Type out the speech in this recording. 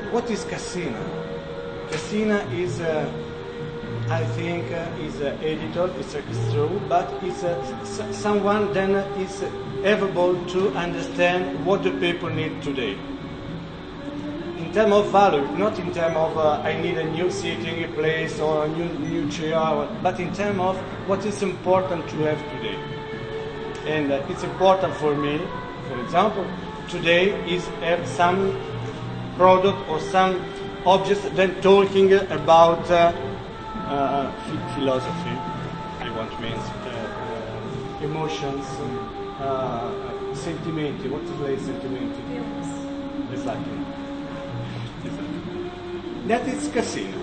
what is Cassina? Cassina is, I think, is an editor. It's true, but it's someone then is able to understand what the people need today. In terms of value, not in terms of I need a new sitting place or a new chair, but in terms of what is important to have today. And it's important for me, for example, today is have some product or some objects then talking about philosophy, I want means emotions, sentimenti. What is like sentimenti? Exactly. That is Cassina.